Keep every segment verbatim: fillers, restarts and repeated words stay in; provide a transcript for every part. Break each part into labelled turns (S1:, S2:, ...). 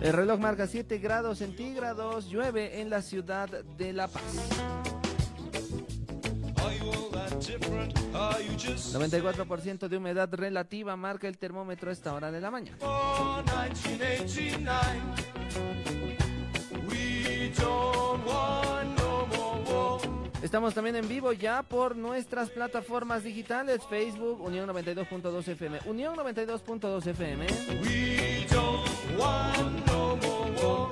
S1: El reloj marca siete grados centígrados, llueve en la ciudad de La Paz. noventa y cuatro por ciento de humedad relativa marca el termómetro a esta hora de la mañana. Estamos también en vivo ya por nuestras plataformas digitales, Facebook, Unión noventa y dos punto dos F M, Unión noventa y dos punto dos F M. We don't want no more war.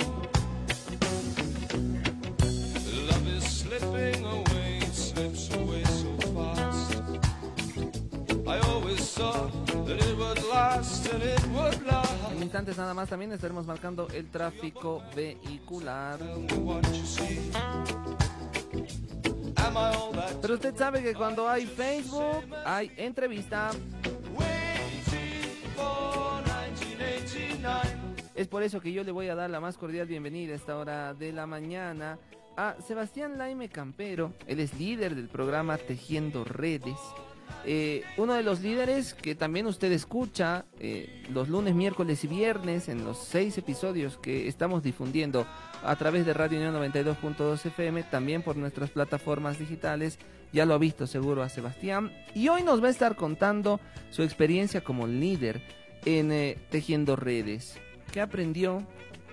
S1: Love is slipping away, it slips away so fast. I always thought that it would last and it would last. En instantes nada más también estaremos marcando el tráfico vehicular. Pero usted sabe que cuando hay Facebook, hay entrevista. Es por eso que yo le voy a dar la más cordial bienvenida a esta hora de la mañana a Sebastián Laime Campero. Él es líder del programa Tejiendo Redes. Eh, uno de los líderes que también usted escucha eh, los lunes, miércoles y viernes en los seis episodios que estamos difundiendo a través de Radio Unión noventa y dos punto dos F M, también por nuestras plataformas digitales. Ya lo ha visto seguro a Sebastián, y hoy nos va a estar contando su experiencia como líder en eh, Tejiendo Redes. ¿Qué aprendió?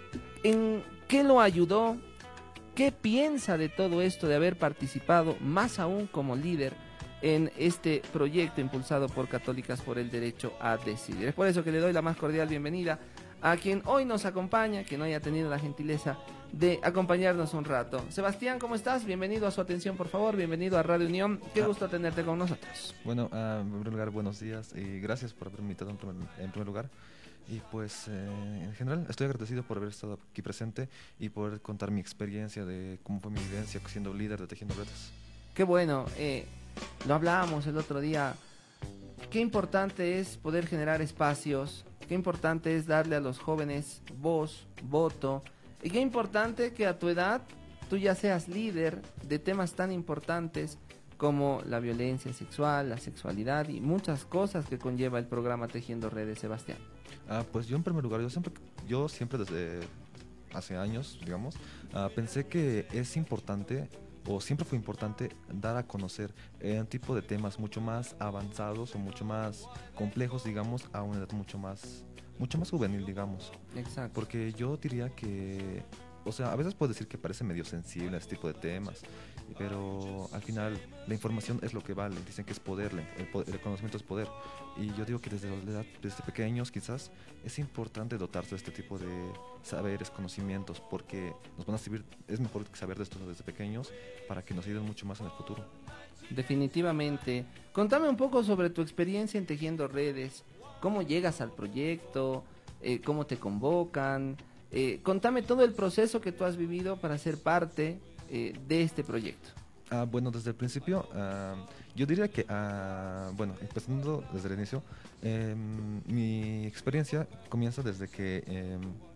S1: ¿En qué lo ayudó? ¿Qué piensa de todo esto de haber participado, más aún como líder, en este proyecto impulsado por Católicas por el Derecho a Decidir? Es por eso que le doy la más cordial bienvenida a quien hoy nos acompaña, quien hoy ha tenido la gentileza de acompañarnos un rato. Sebastián, ¿cómo estás? Bienvenido a su atención, por favor. Bienvenido a Radio Unión. Qué gusto tenerte con nosotros.
S2: Bueno, uh, en primer lugar, buenos días y gracias por haberme invitado en primer, en primer lugar. Y pues, eh, en general, estoy agradecido por haber estado aquí presente y poder contar mi experiencia de cómo fue mi vivencia siendo líder de Tejiendo Redes.
S1: Qué bueno. Eh, lo hablábamos el otro día. Qué importante es poder generar espacios. Qué importante es darle a los jóvenes voz, voto. Y qué importante que a tu edad tú ya seas líder de temas tan importantes como la violencia sexual, la sexualidad y muchas cosas que conlleva el programa Tejiendo Redes, Sebastián.
S2: Ah, pues yo en primer lugar, yo siempre, yo siempre desde hace años, digamos, uh, pensé que es importante, o siempre fue importante, dar a conocer eh, un tipo de temas mucho más avanzados o mucho más complejos, digamos, a una edad mucho más, mucho más juvenil, digamos.
S1: Exacto.
S2: Porque yo diría que, o sea, a veces puedo decir que parece medio sensible este tipo de temas, pero al final la información es lo que vale. Dicen que es poder, el, poder, el conocimiento es poder. Y yo digo que desde, la edad, desde pequeños quizás es importante dotarse de este tipo de saberes, conocimientos, porque nos van a servir, es mejor saber de esto desde pequeños para que nos ayuden mucho más en el futuro.
S1: Definitivamente. Contame un poco sobre tu experiencia en Tejiendo Redes. ¿Cómo llegas al proyecto? Eh, ¿Cómo te convocan? Eh, contame todo el proceso que tú has vivido para ser parte eh, de este proyecto.
S2: Ah, bueno, desde el principio, uh, yo diría que, uh, bueno, empezando desde el inicio, eh, mi experiencia comienza desde que eh,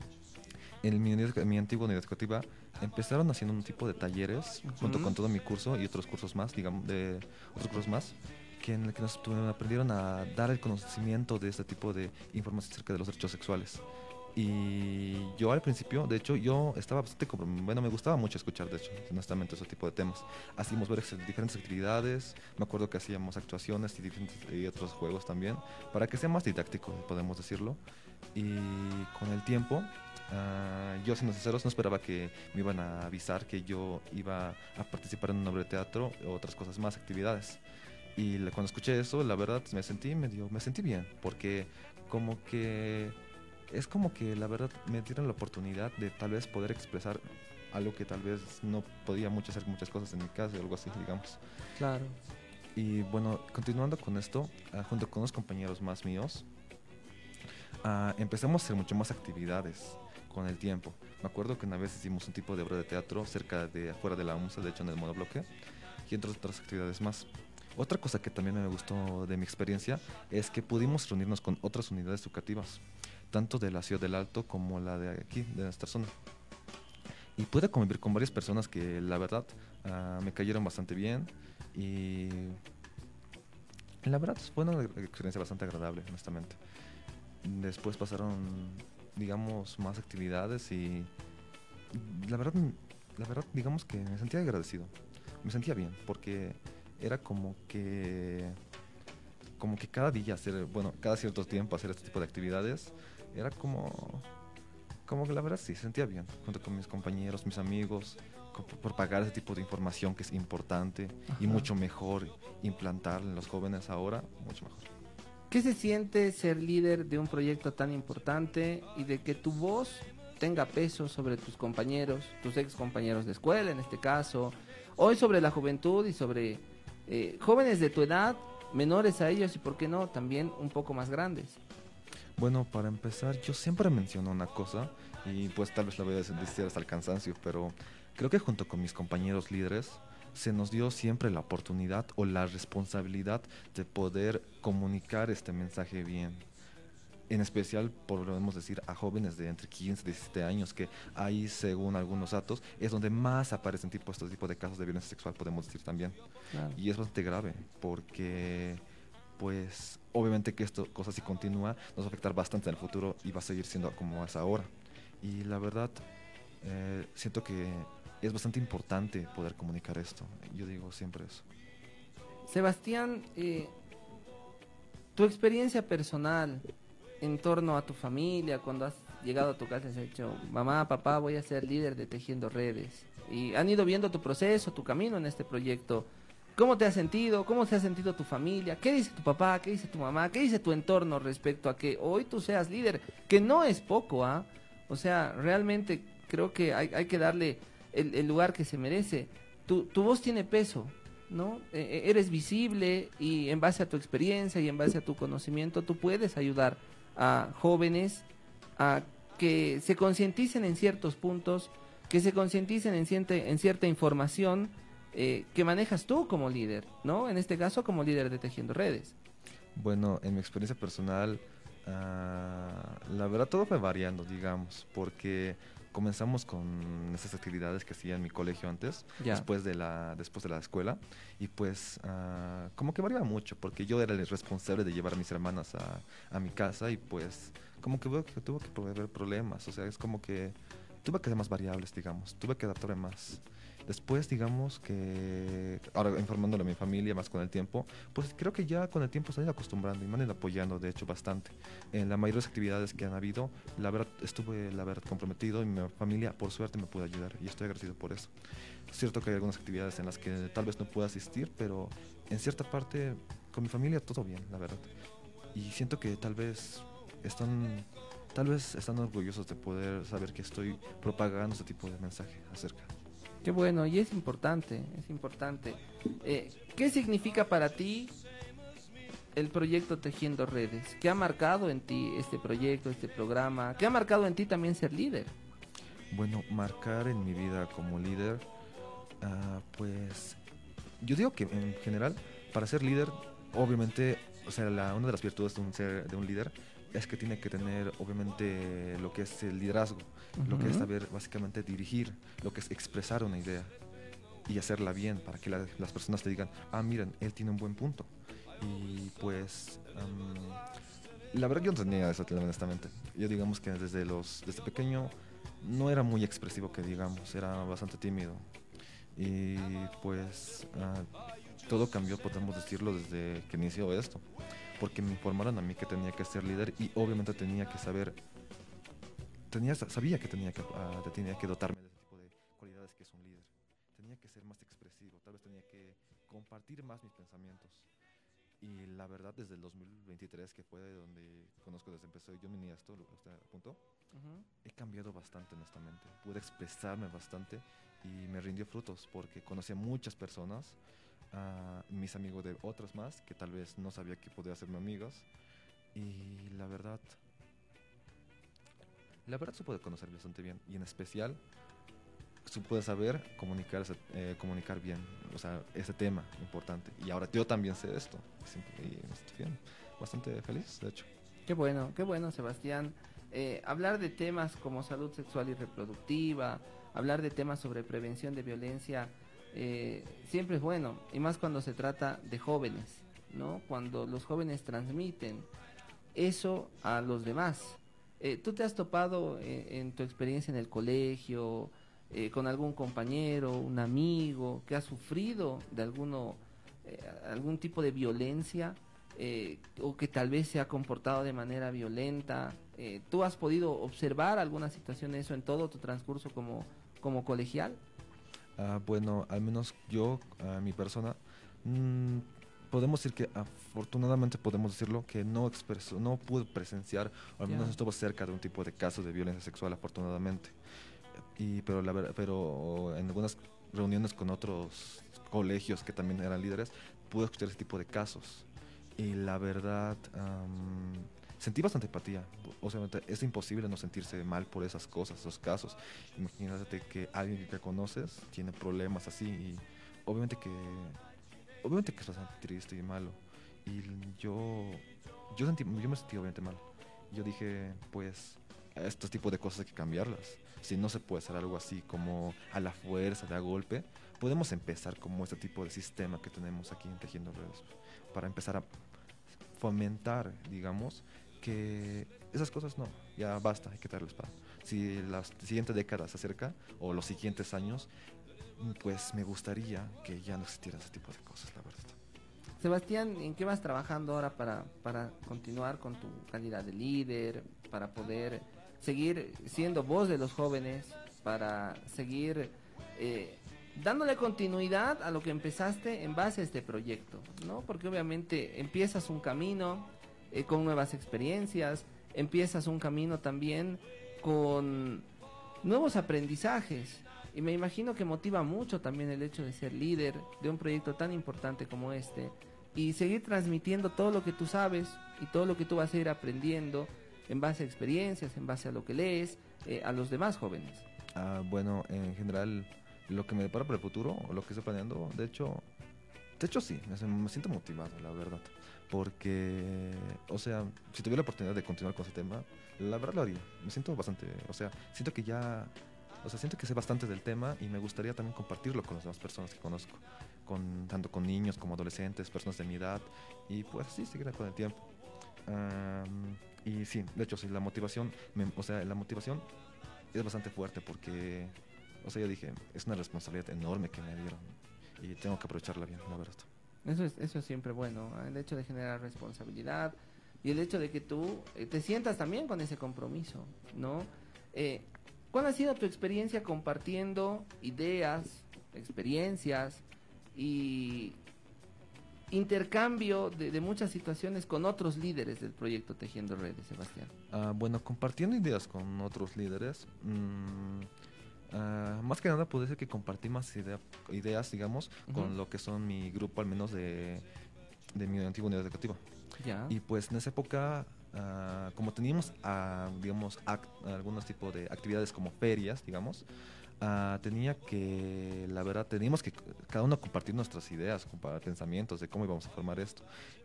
S2: en mi, en mi antigua unidad educativa empezaron haciendo un tipo de talleres, uh-huh, junto con todo mi curso y otros cursos más, digamos, de otros cursos más, que en el que nos aprendieron a dar el conocimiento de este tipo de información acerca de los derechos sexuales. Y yo al principio, de hecho, yo estaba bastante, bueno, me gustaba mucho escuchar, de hecho, honestamente, ese tipo de temas. Hacíamos ver diferentes actividades, me acuerdo que hacíamos actuaciones y, diferentes, y otros juegos también, para que sea más didáctico, podemos decirlo. Y con el tiempo, uh, yo, siendo sinceros, no esperaba que me iban a avisar que yo iba a participar en un obra de teatro o otras cosas más, actividades. Y cuando escuché eso, la verdad, me sentí medio, me sentí bien, porque como que... es como que la verdad me dieron la oportunidad de tal vez poder expresar algo que tal vez no podía mucho hacer muchas cosas en mi casa o algo así, digamos.
S1: Claro.
S2: Y bueno, continuando con esto, uh, junto con unos compañeros más míos, uh, empezamos a hacer mucho más actividades con el tiempo. Me acuerdo que una vez hicimos un tipo de obra de teatro cerca de afuera de la UNSA, de hecho en el monobloque, y entre otras actividades más. Otra cosa que también me gustó de mi experiencia es que pudimos reunirnos con otras unidades educativas, tanto de la Ciudad del Alto como la de aquí, de nuestra zona. Y pude convivir con varias personas que la verdad uh, me cayeron bastante bien y la verdad fue una experiencia bastante agradable, honestamente. Después pasaron digamos, más actividades y la verdad, la verdad, digamos que me sentía agradecido, me sentía bien, porque era como que, como que cada día hacer, bueno, cada cierto tiempo hacer este tipo de actividades, era como, como que la verdad sí, sentía bien, junto con mis compañeros, mis amigos, co- por pagar ese tipo de información que es importante y
S1: Ajá.
S2: mucho mejor implantar en los jóvenes ahora, mucho mejor.
S1: ¿Qué se siente ser líder de un proyecto tan importante y de que tu voz tenga peso sobre tus compañeros, tus ex compañeros de escuela en este caso, hoy sobre la juventud y sobre eh, jóvenes de tu edad, menores a ellos y por qué no, también un poco más grandes?
S2: Bueno, para empezar, yo siempre menciono una cosa, y pues tal vez la voy a decir hasta el cansancio, pero creo que junto con mis compañeros líderes se nos dio siempre la oportunidad o la responsabilidad de poder comunicar este mensaje bien. En especial, podemos decir, a jóvenes de entre quince y diecisiete años, que ahí, según algunos datos, es donde más aparecen tipo, estos tipos de casos de violencia sexual, podemos decir también.
S1: Claro.
S2: Y es bastante grave, porque pues obviamente que esto, cosa si continúa, nos va a afectar bastante en el futuro y va a seguir siendo como es ahora. Y la verdad, eh, siento que es bastante importante poder comunicar esto. Yo digo siempre eso.
S1: Sebastián, eh, tu experiencia personal en torno a tu familia, cuando has llegado a tu casa y has dicho, mamá, papá, voy a ser líder de Tejiendo Redes, y han ido viendo tu proceso, tu camino en este proyecto. ¿Cómo te has sentido? ¿Cómo se ha sentido tu familia? ¿Qué dice tu papá? ¿Qué dice tu mamá? ¿Qué dice tu entorno respecto a que hoy tú seas líder? Que no es poco, ¿ah? O sea, realmente creo que hay, hay que darle el, el lugar que se merece. Tu, tu voz tiene peso, ¿no? Eh, eh, eres visible y en base a tu experiencia y en base a tu conocimiento tú puedes ayudar a jóvenes a que se concienticen en ciertos puntos, que se concienticen en cierta, en cierta información eh, que manejas tú como líder, ¿no? En este caso como líder de Tejiendo Redes.
S2: Bueno, en mi experiencia personal, ah, la verdad todo fue variando, digamos, porque comenzamos con esas actividades que hacía en mi colegio antes,
S1: Ya.
S2: después de la, después de la escuela, y pues ah, como que variaba mucho, porque yo era el responsable de llevar a mis hermanas a, a mi casa y pues como que, veo que tuve que proveer problemas, o sea, es como que tuve que ser más variables, digamos, tuve que adaptarme más. Después, digamos que, ahora informándole a mi familia más con el tiempo, pues creo que ya con el tiempo se han ido acostumbrando y me han ido apoyando, de hecho, bastante. En la mayoría de las actividades que han habido, la verdad, estuve, la verdad, comprometido y mi familia, por suerte, me pudo ayudar y estoy agradecido por eso. Es cierto que hay algunas actividades en las que tal vez no pueda asistir, pero en cierta parte, con mi familia, todo bien, la verdad. Y siento que tal vez están, tal vez están orgullosos de poder saber que estoy propagando este tipo de mensaje acerca.
S1: Qué bueno, y es importante, es importante. Eh, ¿Qué significa para ti el proyecto Tejiendo Redes? ¿Qué ha marcado en ti este proyecto, este programa? ¿Qué ha marcado en ti también ser líder?
S2: Bueno, marcar en mi vida como líder, ah, pues yo digo que en general, para ser líder, obviamente, o sea, la, una de las virtudes de un, ser, de un líder es que tiene que tener, obviamente, lo que es el liderazgo, lo que es
S1: Ujú.
S2: saber básicamente dirigir, lo que es expresar una idea y hacerla bien para que la- las personas te digan, ah, miren, él tiene un buen punto. Y pues, am, la verdad yo no tenía eso, honestamente. Yo digamos que desde, los, desde pequeño no era muy expresivo, que digamos, era bastante tímido. Y pues ah, todo cambió, podemos decirlo, desde que inició esto. Porque me informaron a mí que tenía que ser líder y obviamente tenía que saber, tenía, sabía que tenía que, ah, tenía que dotarme de ese tipo de cualidades que es un líder. Tenía que ser más expresivo, tal vez tenía que compartir más mis pensamientos. Y la verdad, desde el dos mil veintitrés, que fue donde conozco desde empezó yo mi esto, hasta el punto,
S1: Ujú.
S2: he cambiado bastante, honestamente. Pude expresarme bastante y me rindió frutos porque conocí a muchas personas, a mis amigos de otras más, que tal vez no sabía que podía hacerme amigos. Y la verdad, la verdad se puede conocer bastante bien. Y en especial, se puede saber comunicar, ese- eh, comunicar bien, o sea, ese tema importante. Y ahora yo también sé esto. Y siempre- y estoy bien, bastante feliz, de hecho.
S1: Qué bueno, qué bueno, Sebastián. Eh, hablar de temas como salud sexual y reproductiva, hablar de temas sobre prevención de violencia, eh, siempre es bueno, y más cuando se trata de jóvenes, ¿no? Cuando los jóvenes transmiten eso a los demás. Eh, ¿tú te has topado en, en tu experiencia en el colegio, eh, con algún compañero, un amigo que ha sufrido de alguno, eh, algún tipo de violencia, eh, o que tal vez se ha comportado de manera violenta? Eh, ¿tú has podido observar alguna situación de eso en todo tu transcurso como, como colegial?
S2: Ah, bueno, al menos yo, a mi persona, mm, podemos decir que afortunadamente podemos decirlo que no expreso, no pude presenciar, o al menos
S1: Ya.
S2: no estuve cerca de un tipo de caso de violencia sexual, afortunadamente. Y pero la ver- pero en algunas reuniones con otros colegios que también eran líderes, pude escuchar ese tipo de casos. Y la verdad, am, sentí bastante empatía. O sea, es imposible no sentirse mal por esas cosas, esos casos. Imagínate que alguien que conoces tiene problemas así y obviamente que, obviamente que es bastante triste y malo. Y yo, yo, sentí, yo me sentí obviamente mal. Yo dije, pues, estos tipos de cosas hay que cambiarlas. Si no se puede hacer algo así como a la fuerza, de a golpe, podemos empezar como este tipo de sistema que tenemos aquí en Tejiendo Redes, para empezar a fomentar, digamos, que esas cosas no, ya basta, hay que darles para. Si la siguiente década se acerca, o los siguientes años, pues me gustaría que ya no existiera ese tipo de cosas, la verdad.
S1: Sebastián, ¿en qué vas trabajando ahora para, para continuar con tu calidad de líder, para poder seguir siendo voz de los jóvenes, para seguir eh, dándole continuidad a lo que empezaste en base a este proyecto, ¿no? Porque obviamente empiezas un camino eh, con nuevas experiencias, empiezas un camino también con nuevos aprendizajes. Y me imagino que motiva mucho también el hecho de ser líder de un proyecto tan importante como este y seguir transmitiendo todo lo que tú sabes y todo lo que tú vas a ir aprendiendo en base a experiencias, en base a lo que lees, eh, a los demás jóvenes.
S2: Ah, bueno, en general, lo que me depara para el futuro, o lo que estoy planeando, de hecho, de hecho sí, me, me siento motivado, la verdad. Porque, o sea, si tuviera la oportunidad de continuar con ese tema, la verdad lo haría. Me siento bastante, o sea, siento que ya, o sea, siento que sé bastante del tema y me gustaría también compartirlo con las demás personas que conozco, con, tanto con niños como adolescentes, personas de mi edad, y pues así seguir con el tiempo. Am, y sí, de hecho, sí, la motivación, me- o sea, la motivación es bastante fuerte porque, o sea, yo dije, es una responsabilidad enorme que me dieron y tengo que aprovecharla bien, la verdad.
S1: Eso es, eso es siempre bueno, ¿eh? El hecho de generar responsabilidad y el hecho de que tú eh, te sientas también con ese compromiso, ¿no? Eh, ¿Cuál ha sido tu experiencia compartiendo ideas, experiencias y intercambio de, de muchas situaciones con otros líderes del proyecto Tejiendo Redes, Sebastián?
S2: Ah, bueno, compartiendo ideas con otros líderes, mm, ah, más que nada puede ser que compartí más idea- ideas, digamos,
S1: Ujú.
S2: con lo que son mi grupo, al menos de, de mi antigua unidad educativa.
S1: Ya,
S2: Y pues en esa época, ah, como teníamos, ah, digamos, ac- algunos tipos de actividades como ferias, digamos, ah, tenía que, la verdad, teníamos que c- cada uno compartir nuestras ideas, compa- pensamientos de cómo íbamos a formar esto.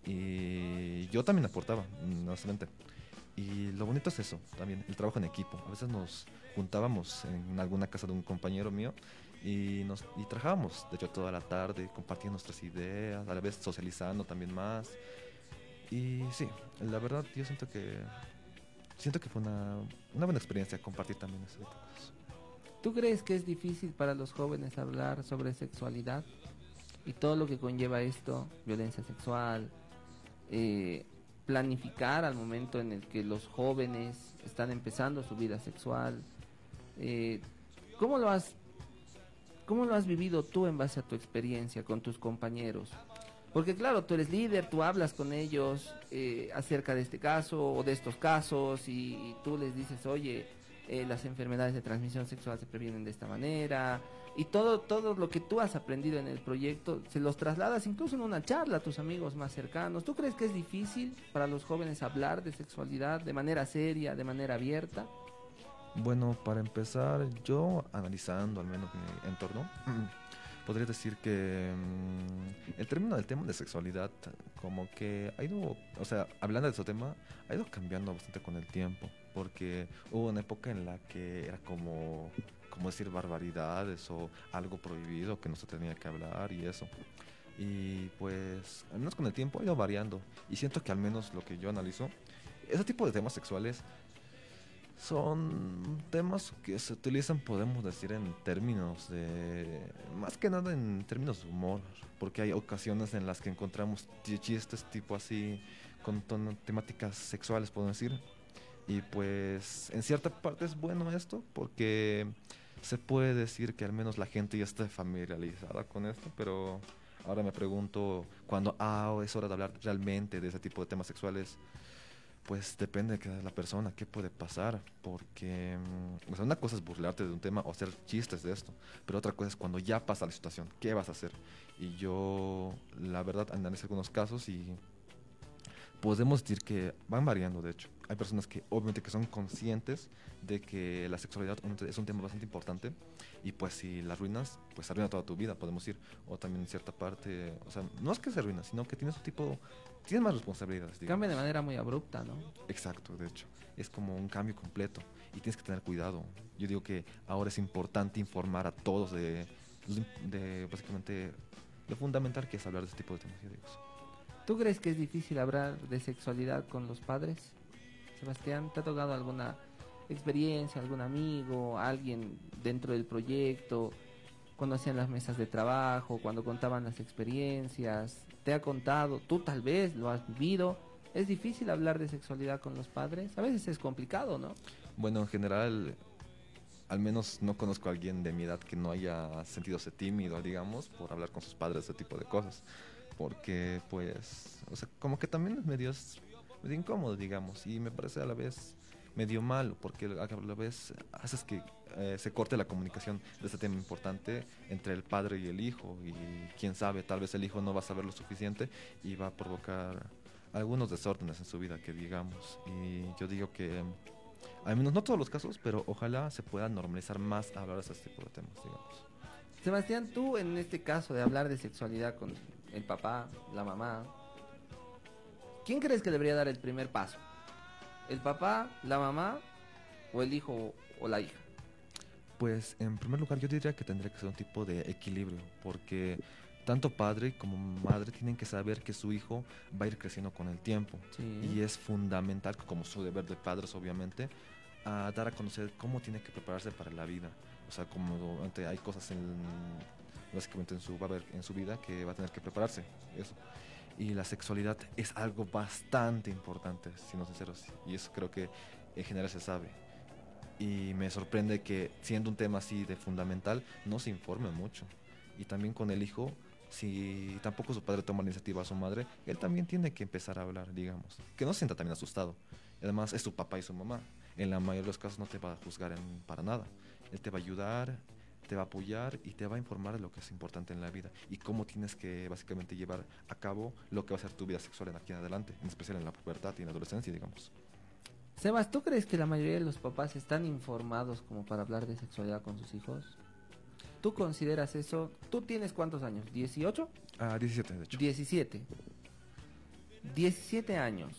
S2: Y yo también aportaba, mm, honestamente. Y lo bonito es eso, también, el trabajo en equipo. A veces nos juntábamos en alguna casa de un compañero mío y, nos, y trabajábamos, de hecho, toda la tarde, compartiendo nuestras ideas, a la vez socializando también más. Y sí, la verdad yo siento que siento que fue una, una buena experiencia compartir también ese tipo de cosas.
S1: ¿tú crees que es difícil para los jóvenes hablar sobre sexualidad y todo lo que conlleva esto, violencia sexual, eh, planificar al momento en el que los jóvenes están empezando su vida sexual? Eh, ¿cómo lo has, cómo lo has vivido tú en base a tu experiencia con tus compañeros? Porque claro, tú eres líder, tú hablas con ellos eh, acerca de este caso o de estos casos y, y tú les dices, oye, eh, las enfermedades de transmisión sexual se previenen de esta manera y todo, todo lo que tú has aprendido en el proyecto se los trasladas incluso en una charla a tus amigos más cercanos. ¿Tú crees que es difícil para los jóvenes hablar de sexualidad de manera seria, de manera abierta?
S2: Bueno, para empezar, yo analizando al menos mi entorno, podría decir que mm, el término del tema de sexualidad como que ha ido, o sea, hablando de ese tema, ha ido cambiando bastante con el tiempo, porque hubo una época en la que era como, como decir barbaridades o algo prohibido que no se tenía que hablar y eso. Y pues, al menos con el tiempo ha ido variando. Y siento que al menos lo que yo analizo, ese tipo de temas sexuales Son temas que se utilizan, podemos decir, en términos de... Más que nada en términos de humor, porque hay ocasiones en las que encontramos chi- chistes tipo así, con tono- temáticas sexuales, podemos decir. Y pues en cierta parte es bueno esto, porque se puede decir que al menos la gente ya está familiarizada con esto, pero ahora me pregunto, cuando ah, es hora de hablar realmente de ese tipo de temas sexuales, pues depende de cada- la persona, qué puede pasar, porque mm, o sea, una cosa es burlarte de un tema o hacer chistes de esto, pero otra cosa es cuando ya pasa la situación, ¿qué vas a hacer? Y yo, la verdad, analicé algunos casos y podemos decir que van variando, de hecho. Hay personas que obviamente que son conscientes de que la sexualidad obviamente es un tema bastante importante y pues si la arruinas, pues arruina toda tu vida, podemos decir. O también en cierta parte, o sea, no es que se arruina, sino que tienes un tipo, tienes más responsabilidades, digamos.
S1: Cambia de manera muy abrupta, ¿no?
S2: Exacto, de hecho. Es como un cambio completo y tienes que tener cuidado. Yo digo que ahora es importante informar a todos de, de básicamente lo fundamental que es hablar de este tipo de temas, yo digo eso.
S1: ¿Tú crees que es difícil hablar de sexualidad con los padres? Sebastián, ¿te ha tocado alguna experiencia, algún amigo, alguien dentro del proyecto, cuando hacían las mesas de trabajo, cuando contaban las experiencias? ¿Te ha contado? ¿Tú tal vez lo has vivido? ¿Es difícil hablar de sexualidad con los padres? A veces es complicado, ¿no?
S2: Bueno, en general, al menos no conozco a alguien de mi edad que no haya sentido tímido, digamos, por hablar con sus padres de ese tipo de cosas. Porque, pues, o sea, como que también es medio, es medio incómodo, digamos, y me parece a la vez medio malo, porque a la vez haces que eh, se corte la comunicación de este tema importante entre el padre y el hijo, y quién sabe, tal vez el hijo no va a saber lo suficiente y va a provocar algunos desórdenes en su vida, que digamos, y yo digo que al menos no todos los casos, pero ojalá se pueda normalizar más hablar de este tipo de temas, digamos.
S1: Sebastián, tú en este caso de hablar de sexualidad con el papá, la mamá, ¿quién crees que debería dar el primer paso? ¿El papá, la mamá o el hijo o la hija?
S2: Pues en primer lugar yo diría que tendría que ser un tipo de equilibrio, porque tanto padre como madre tienen que saber que su hijo va a ir creciendo con el tiempo
S1: Sí.
S2: y es fundamental, como su deber de padres obviamente, a dar a conocer cómo tiene que prepararse para la vida. O sea, como obviamente hay cosas en, básicamente en su, va a haber en su vida que va a tener que prepararse, eso. Y la sexualidad es algo bastante importante, siendo sinceros, y eso creo que en general se sabe. Y me sorprende que siendo un tema así de fundamental no se informe mucho. Y también con el hijo, si tampoco su padre toma la iniciativa a su madre, él también tiene que empezar a hablar, digamos. Que no se sienta también asustado. Y además es su papá y su mamá. En la mayoría de los casos no te va a juzgar en- para nada. Él te va a ayudar, te va a apoyar y te va a informar de lo que es importante en la vida y cómo tienes que básicamente llevar a cabo lo que va a ser tu vida sexual en aquí en adelante, en especial en la pubertad y en la adolescencia, digamos.
S1: Sebas, ¿tú crees que la mayoría de los papás están informados como para hablar de sexualidad con sus hijos? ¿Tú consideras eso? ¿Tú tienes cuántos años? ¿dieciocho?
S2: Ah, diecisiete, de hecho.
S1: diecisiete. diecisiete años.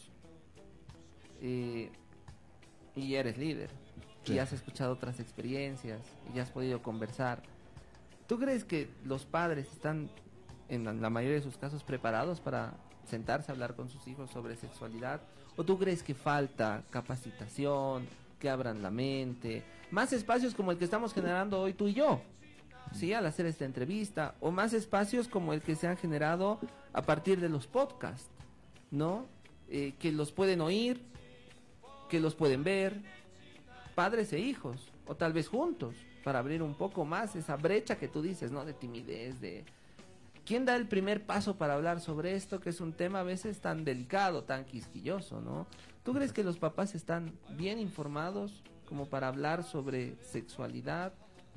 S1: Eh, y eres líder.
S2: Sí.
S1: Y has escuchado otras experiencias. Y ya has podido conversar. ¿Tú crees que los padres están, en la- la mayoría de sus casos, preparados para sentarse a hablar con sus hijos sobre sexualidad? ¿O tú crees que falta capacitación, que abran la mente, más espacios como el que estamos generando hoy tú y yo? Sí, al hacer esta entrevista, o más espacios como el que se han generado a partir de los podcasts, ¿no? Eh, que los pueden oír, que los pueden ver, padres e hijos, o tal vez juntos, para abrir un poco más esa brecha que tú dices, ¿no? De timidez, de... ¿Quién da el primer paso para hablar sobre esto, que es un tema a veces tan delicado, tan quisquilloso, ¿no? ¿Tú crees que los papás están bien informados como para hablar sobre sexualidad?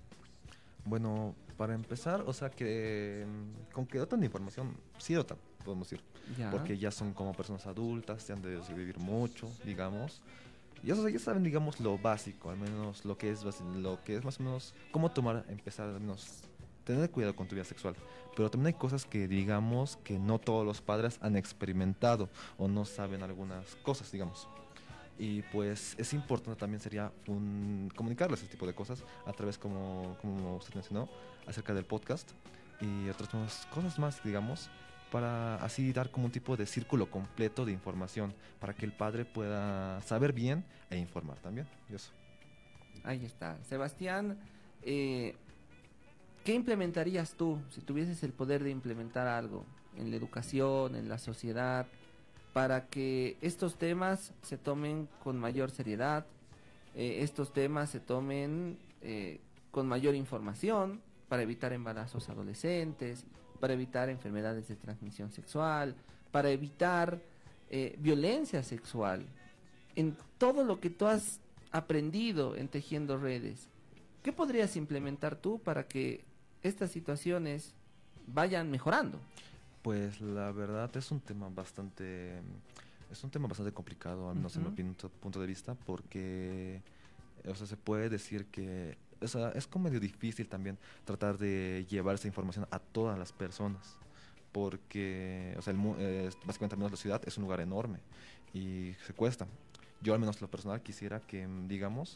S2: Bueno, para empezar, o sea que mm, con que dotan de información, sí dotan, podemos decir,
S1: Ya.
S2: porque ya son como personas adultas, se han de vivir mucho, digamos, y eso, ya saben, digamos, lo básico, al menos lo que es basi- lo que es más o menos cómo tomar, empezar al menos tener cuidado con tu vida sexual, pero también hay cosas que digamos que no todos los padres han experimentado o no saben algunas cosas, digamos. Y pues es importante también sería un, comunicarles ese tipo de cosas a través, como, como usted mencionó, acerca del podcast y otras más- cosas más, digamos, para así dar como un tipo de círculo completo de información, para que el padre pueda saber bien e informar también. Y eso.
S1: Ahí está. Sebastián, eh, ¿qué implementarías tú si tuvieses el poder de implementar algo en la educación, en la sociedad, para que estos temas se tomen con mayor seriedad, eh, estos temas se tomen eh, con mayor información, para evitar embarazos adolescentes, para evitar enfermedades de transmisión sexual, para evitar eh, violencia sexual, en todo lo que tú has aprendido en Tejiendo Redes? ¿Qué podrías implementar tú para que estas situaciones vayan mejorando?
S2: Pues la verdad es un tema bastante, es un tema bastante complicado, al menos uh-huh. en mi punto, punto de vista, porque, o sea, se puede decir que, o sea, es como medio difícil también tratar de llevar esa información a todas las personas, porque, o sea, el, eh, básicamente al menos la ciudad es un lugar enorme y se cuesta. Yo al menos lo personal quisiera que, digamos,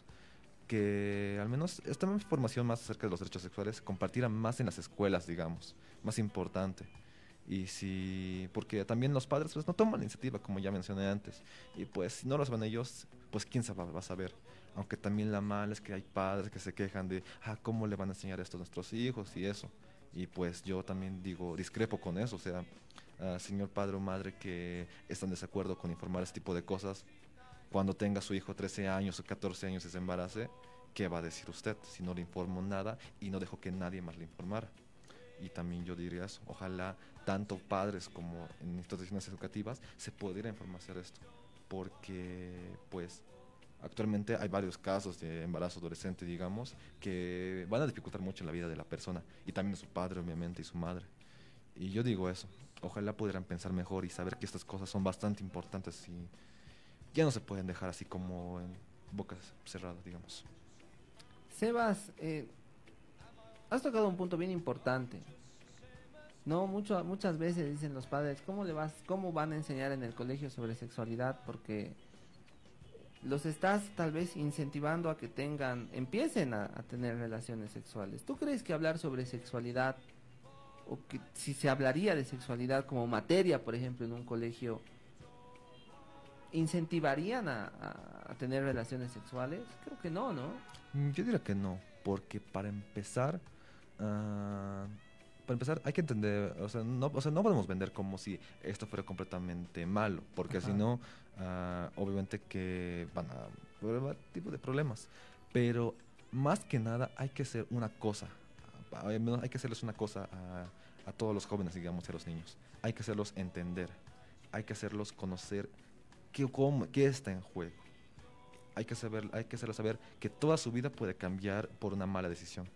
S2: que al menos esta información más acerca de los derechos sexuales se compartiera más en las escuelas, digamos, más importante. Y si, porque también los padres pues no toman la iniciativa, como ya mencioné antes, y pues si no los van ellos, pues quién se va, va a saber. Aunque también la mala es que hay padres que se quejan de, ah, ¿cómo le van a enseñar esto a nuestros hijos? Y eso. Y pues yo también digo, discrepo con eso, o sea, uh, señor padre o madre que están en desacuerdo con informar este tipo de cosas, cuando tenga su hijo trece años o catorce años y se embarace, ¿qué va a decir usted si no le informo nada y no dejó que nadie más le informara? Y también yo diría eso, ojalá tanto padres como en instituciones educativas se pudiera informar de esto, porque pues actualmente hay varios casos de embarazo adolescente, digamos, que van a dificultar mucho la vida de la persona y también de su padre, obviamente, y su madre. Y yo digo eso, ojalá pudieran pensar mejor y saber que estas cosas son bastante importantes y ya no se pueden dejar así como en bocas cerradas, digamos.
S1: Sebas, eh, has tocado un punto bien importante. No, mucho, muchas veces dicen los padres, ¿cómo le vas, cómo van a enseñar en el colegio sobre sexualidad? Porque los estás tal vez incentivando a que tengan, empiecen a, a tener relaciones sexuales. ¿Tú crees que hablar sobre sexualidad, o que si se hablaría de sexualidad como materia, por ejemplo, en un colegio, incentivarían a, a, a tener relaciones sexuales? Creo que no, ¿no?
S2: Yo diría que no, porque para empezar, uh, para empezar hay que entender, o sea, no, o sea, no podemos vender como si esto fuera completamente malo, porque si no, uh, obviamente que van a haber tipo de problemas. Pero más que nada hay que hacer una cosa, hay que hacerles una cosa a, a todos los jóvenes, digamos, y a los niños. Hay que hacerlos entender, hay que hacerlos conocer qué, cómo, qué está en juego. Hay que saber, hay que hacerles saber que toda su vida puede cambiar por una mala decisión.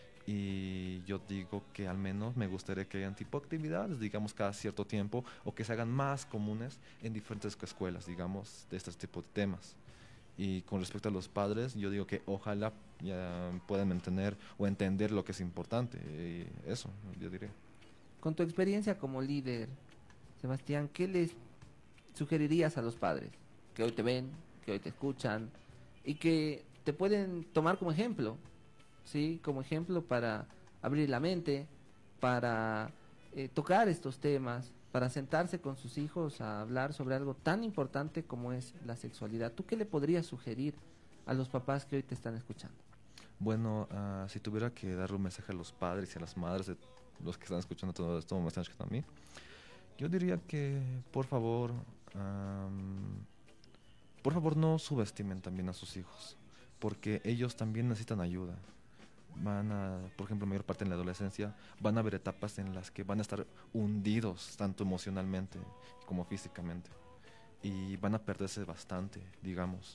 S2: Y yo digo que al menos me gustaría que hayan tipo actividades, digamos, cada cierto tiempo, o que se hagan más comunes en diferentes escuelas, digamos, de este tipo de temas. Y con respecto a los padres, yo digo que ojalá ya puedan mantener o entender lo que es importante. Y eso, yo diría.
S1: Con tu experiencia como líder, Sebastián, ¿qué les sugerirías a los padres que hoy te ven, que hoy te escuchan y que te pueden tomar como ejemplo? ¿Sí? Como ejemplo para abrir la mente, para eh, tocar estos temas, para sentarse con sus hijos a hablar sobre algo tan importante como es la sexualidad. ¿Tú qué le podrías sugerir a los papás que hoy te están escuchando?
S2: Bueno, uh, si tuviera que darle un mensaje a los padres y a las madres de los que están escuchando todo esto, me están escuchando a mí, yo diría que por favor, um, por favor no subestimen también a sus hijos, porque ellos también necesitan ayuda. Van a, por ejemplo, mayor parte en la adolescencia, van a haber etapas en las que van a estar hundidos, tanto emocionalmente como físicamente, y van a perderse bastante, digamos.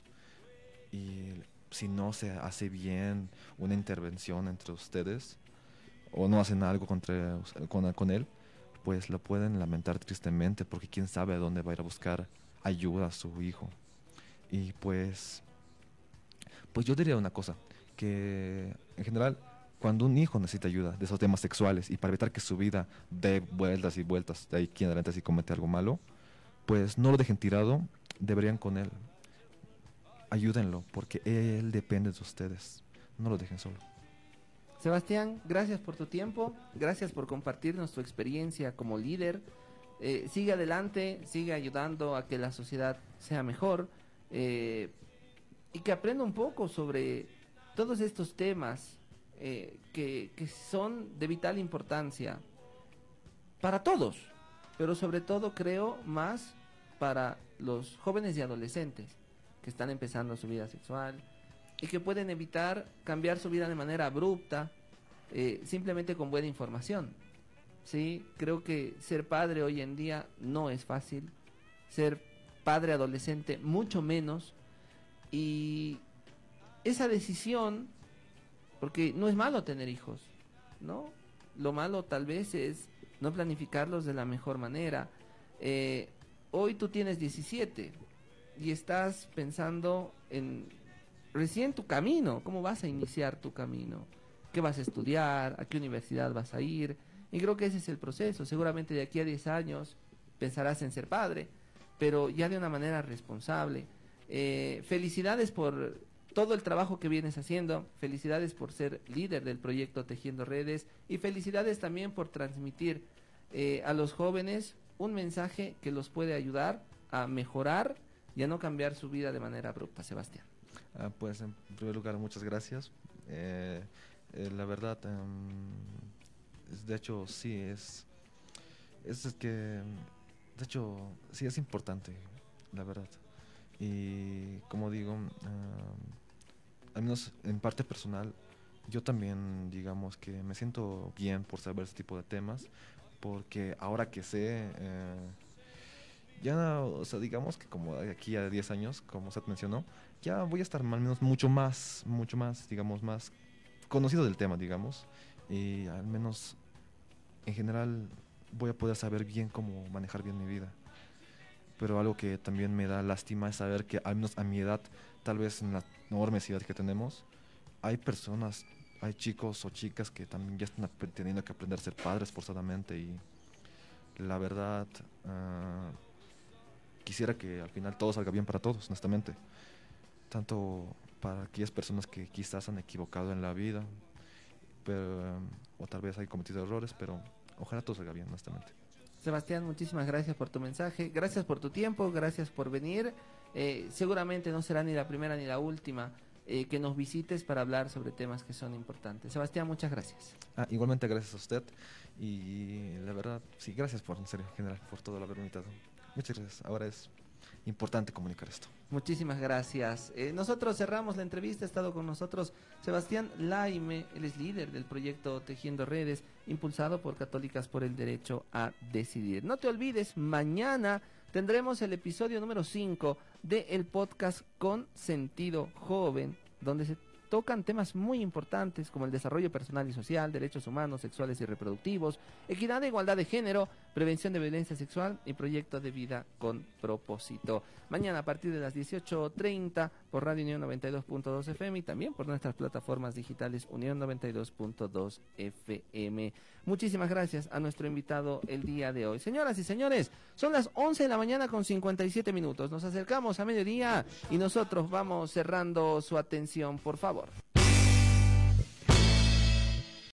S2: Y si no se hace bien una intervención entre ustedes, o no hacen algo contra, con, con él, pues lo pueden lamentar tristemente, porque quién sabe a dónde va a ir a buscar ayuda a su hijo. Y pues, pues yo diría una cosa, que en general cuando un hijo necesita ayuda de esos temas sexuales y para evitar que su vida dé vueltas y vueltas de ahí en adelante si comete algo malo, pues no lo dejen tirado, deberían con él, ayúdenlo porque él depende de ustedes, no lo dejen solo.
S1: Sebastián, gracias por tu tiempo, gracias por compartirnos tu experiencia como líder, eh, sigue adelante, sigue ayudando a que la sociedad sea mejor, eh, y que aprenda un poco sobre todos estos temas eh, que, que son de vital importancia para todos, pero sobre todo creo más para los jóvenes y adolescentes que están empezando su vida sexual y que pueden evitar cambiar su vida de manera abrupta, eh, simplemente con buena información. Sí, creo que ser padre hoy en día no es fácil, ser padre adolescente mucho menos, y esa decisión, porque no es malo tener hijos, ¿no? Lo malo tal vez es no planificarlos de la mejor manera. Eh, hoy tú tienes diecisiete y estás pensando en recién tu camino, cómo vas a iniciar tu camino, qué vas a estudiar, a qué universidad vas a ir, y creo que ese es el proceso. Seguramente de aquí a diez años pensarás en ser padre, pero ya de una manera responsable. Eh, felicidades por todo el trabajo que vienes haciendo, felicidades por ser líder del proyecto Tejiendo Redes, y felicidades también por transmitir eh, a los jóvenes un mensaje que los puede ayudar a mejorar y a no cambiar su vida de manera abrupta. Sebastián.
S2: Ah, pues en primer lugar, muchas gracias. Eh, eh, la verdad, um, es, de hecho, sí, es, es, es que, de hecho, sí es importante, la verdad. Y como digo, um, al menos en parte personal, yo también, digamos que me siento bien por saber ese tipo de temas, porque ahora que sé, eh, ya, o sea, digamos que como de aquí a diez años, como usted mencionó, ya voy a estar al menos mucho más, mucho más, digamos, más conocido del tema, digamos, y al menos en general voy a poder saber bien cómo manejar bien mi vida. Pero algo que también me da lástima es saber que al menos a mi edad, tal vez en la enorme ciudad que tenemos, hay personas, hay chicos o chicas que también ya están teniendo que aprender a ser padres forzadamente, y la verdad, uh, quisiera que al final todo salga bien para todos, honestamente. Tanto para aquellas personas que quizás han equivocado en la vida, pero, um, o tal vez hay cometido errores, pero ojalá todo salga bien, honestamente.
S1: Sebastián, muchísimas gracias por tu mensaje, gracias por tu tiempo, gracias por venir. Eh, seguramente no será ni la primera ni la última eh, que nos visites para hablar sobre temas que son importantes. Sebastián, muchas gracias.
S2: Ah, igualmente gracias a usted, y la verdad, sí, gracias por, en serio, en general, por todo lo haber invitado. Muchas gracias. Ahora es importante comunicar esto.
S1: Muchísimas gracias. Eh, nosotros cerramos la entrevista. Ha estado con nosotros Sebastián Laime, él es líder del proyecto Tejiendo Redes, impulsado por Católicas por el Derecho a Decidir. No te olvides, mañana tendremos el episodio número cinco del podcast Con Sentido Joven, donde se tocan temas muy importantes como el desarrollo personal y social, derechos humanos, sexuales y reproductivos, equidad e igualdad de género, prevención de violencia sexual y proyecto de vida con propósito. Mañana a partir de las dieciocho treinta por Radio Unión noventa y dos punto dos F M y también por nuestras plataformas digitales Unión noventa y dos punto dos F M. Muchísimas gracias a nuestro invitado el día de hoy. Señoras y señores, son las once de la mañana con cincuenta y siete minutos. Nos acercamos a mediodía y nosotros vamos cerrando su atención, por favor.